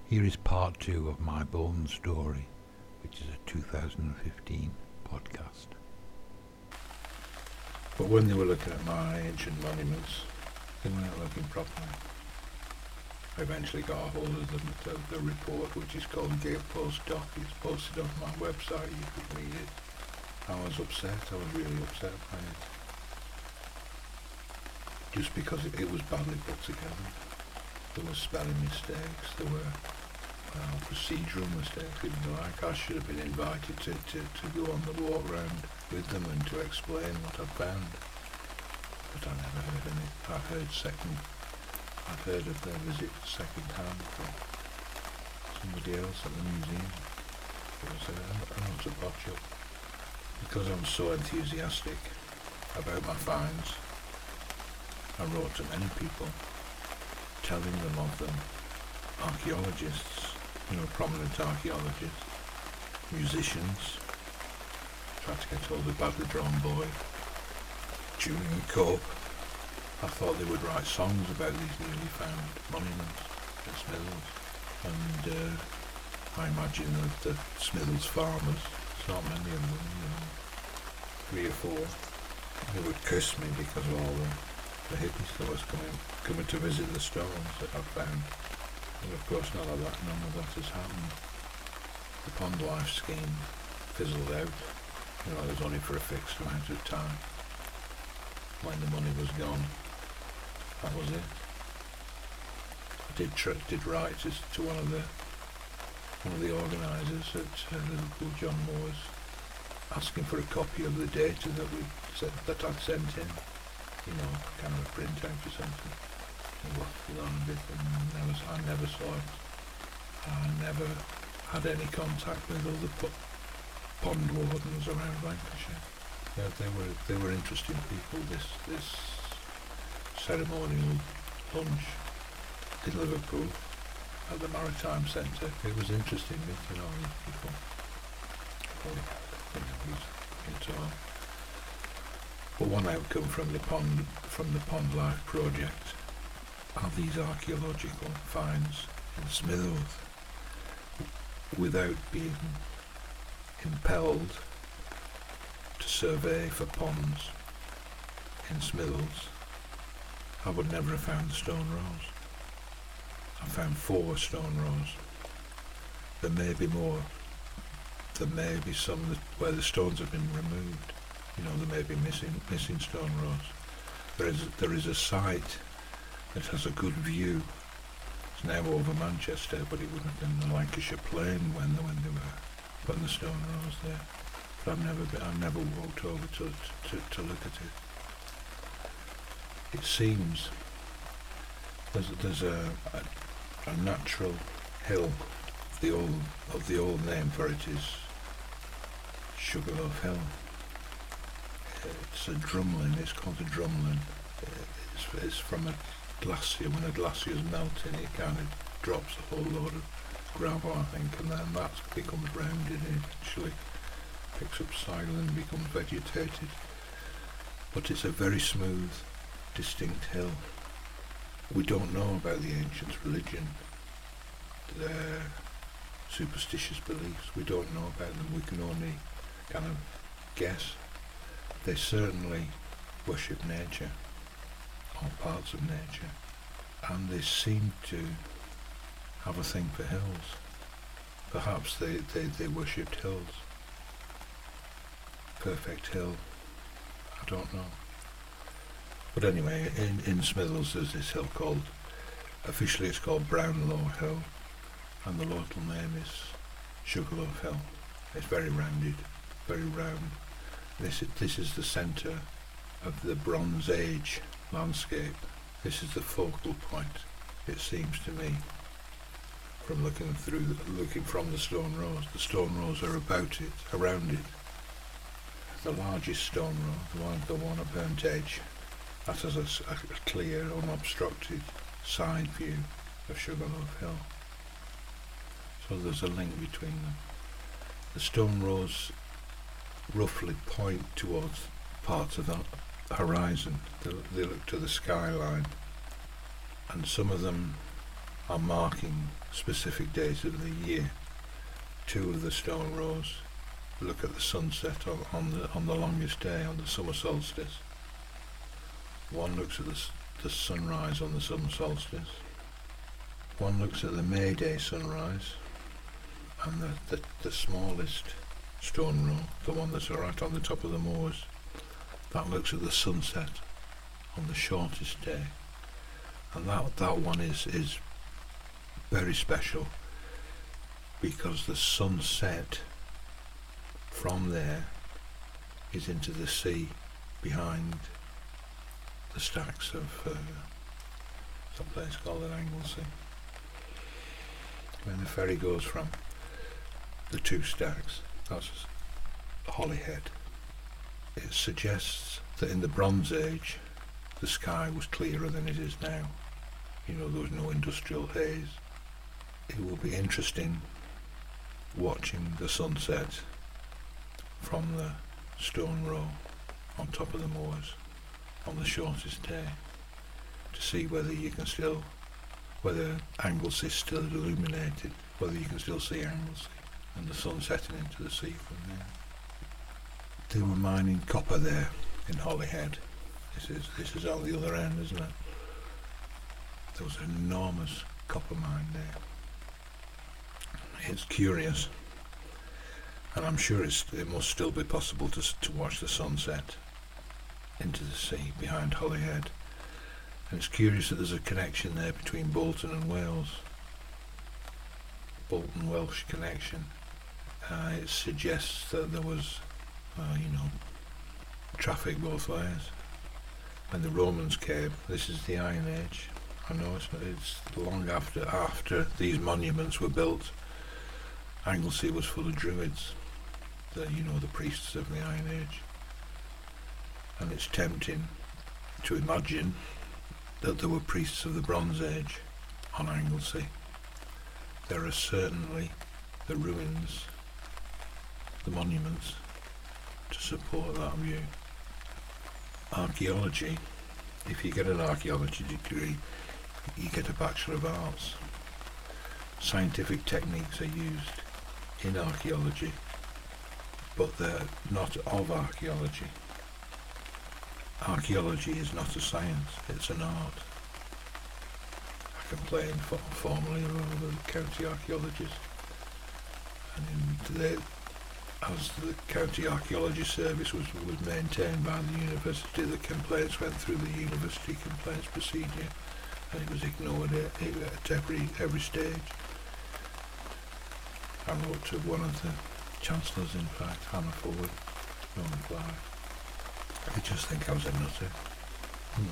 Here is part 2 of my Bone Story, which is a 2015 podcast. But when they were looking at my ancient monuments, they weren't looking properly. I eventually got a hold of the report, which is called Gatepost Doc. It's posted on my website, you could read it. I was upset, I was really upset by it. Just because it was badly put together. There were spelling mistakes, there were procedural mistakes, if you like. I should have been invited to go on the walk round with them and to explain what I found. But I never heard any. I've heard of their visit second hand from somebody else at the museum. It was an utter botch up. Because I'm so enthusiastic about my finds, I wrote to many people, telling them of them, archaeologists, prominent archaeologists, musicians, tried to get hold of Badly Drawn Boy, Julian Cope. I thought they would write songs about these newly found monuments at Smithills, and I imagine that the Smithills farmers, it's not many of them, 3 or 4, they would curse me because of all the hippies that was coming to visit the stones that I'd found. And of course none of that has happened. The Pond Life scheme fizzled out. It was only for a fixed amount of time. When the money was gone, that was it. I did write to one of the organisers at Liverpool, John Moores, asking for a copy of the data that I'd sent in. Kind of a printout or something. And waffled on a bit, and I never saw it. I never had any contact with other pond wardens around Lancashire. They were interesting people. This ceremonial lunch in Liverpool at the Maritime Centre, it was interesting meeting all these people. But one outcome from the Pond Life project are these archaeological finds in Smithills. Without being impelled to survey for ponds in Smithills, I would never have found the stone rose. I found 4 stone rose. There may be more. There may be some where the stones have been removed. There may be missing stone rose. There is a site that has a good view. It's now over Manchester, but it would have been the Lancashire Plain when the stone rose there. But I've never walked over to look at it. It seems there's a natural hill. The old name for it is Sugarloaf Hill. It's a drumlin. It's called a drumlin. It's from a glacier. When a glacier is melting, it kind of drops a whole load of gravel, I think, and then that becomes rounded and eventually picks up soil and becomes vegetated. But it's a very smooth, distinct hill. We don't know about the ancients' religion, their superstitious beliefs. We don't know about them. We can only kind of guess. They certainly worship nature, all parts of nature, and they seem to have a thing for hills. Perhaps they worshipped hills. Perfect hill, I don't know. But anyway, in Smithills there's this hill officially it's called Brownlow Hill, and the local name is Sugarloaf Hill. It's very rounded, very round. This is the centre of the Bronze Age landscape. This is the focal point, it seems to me, from looking from the stone rows. The stone rows are around it. The largest stone row, the one at Burnt Edge, that has a clear, unobstructed side view of Sugarloaf Hill. So there's a link between them. The stone rows roughly point towards parts of the horizon. They look to the skyline, and some of them are marking specific days of the year. Two of the stone rows look at the sunset on the longest day, on the summer solstice. One looks at the sunrise on the summer solstice. One looks at the May Day sunrise, and the smallest stone row, the one that's right on the top of the moors, that looks at the sunset on the shortest day. And that one is very special, because the sunset from there is into the sea behind the stacks of a place called an Anglesey. When the ferry goes from the two stacks, that's Holyhead. It suggests that in the Bronze Age the sky was clearer than it is now. There was no industrial haze. It will be interesting watching the sunset from the stone row on top of the moors on the shortest day, to see whether Anglesey is still illuminated, whether you can still see Anglesey and the sun setting into the sea from there. They were mining copper there in Holyhead. This is on the other end, isn't it? There was an enormous copper mine there. It's curious, and I'm sure it must still be possible to watch the sunset into the sea behind Holyhead. And it's curious that there's a connection there between Bolton and Wales. Bolton-Welsh connection. It suggests that there was, traffic both ways. When the Romans came, this is the Iron Age. I know it's long after these monuments were built. Anglesey was full of druids, the priests of the Iron Age. And it's tempting to imagine that there were priests of the Bronze Age on Anglesey. There are certainly the ruins, the monuments, to support that view. Archaeology, if you get an archaeology degree, you get a Bachelor of Arts. Scientific techniques are used in archaeology, but they're not of archaeology. Archaeology is not a science, it's an art. I complained formally about the county archaeologist, and as the county archaeology service was maintained by the university, the complaints went through the university complaints procedure, and it was ignored at every stage. I wrote to one of the chancellors, in fact, Hannah Forward, no reply. They just think I was a nutter, didn't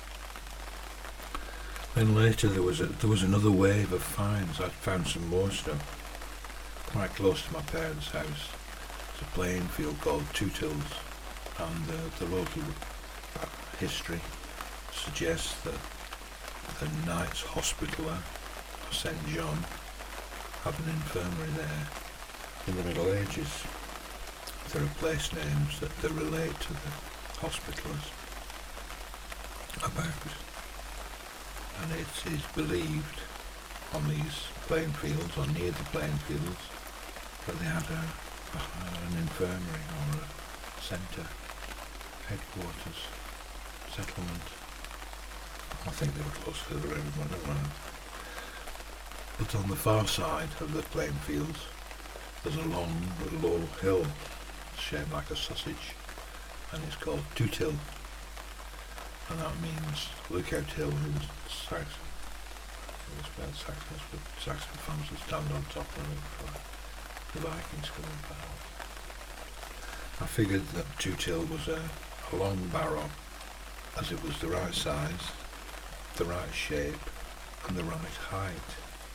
they? Then later there was another wave of finds. I'd found some more stuff quite close to my parents' house. It's a playing field called Two Tills, and the local history suggests that the Knights Hospitaller of St John had an infirmary there in the Middle Ages. There are place names that relate to the Hospitallers about, and it is believed on these playing fields, or near the playing fields, that they had an infirmary or a centre, headquarters, settlement. I think they were close to the river, I don't know. But on the far side of the playing fields, there's a long, low hill shaped like a sausage, and it's called Two Till, and that means Lookout Hill. It was Saxon. It was where Saxon fans would stand on top of it for the Vikings coming back. I figured that Two Till was a long barrow, as it was the right size, the right shape, and the right height.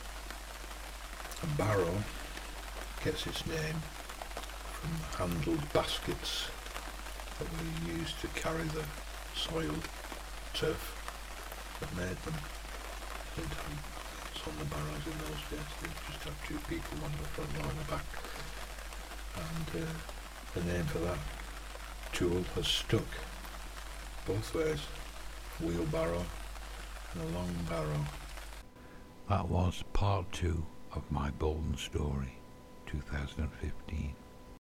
A barrow gets its name from handled baskets that were used to carry the soil, turf that made them. They didn't have on the barrows in those days, they just had two people, one in the front, one in the back. And the name for that tool has stuck both ways, a wheelbarrow and a long barrow. That was part 2 of my Bolden story, 2015.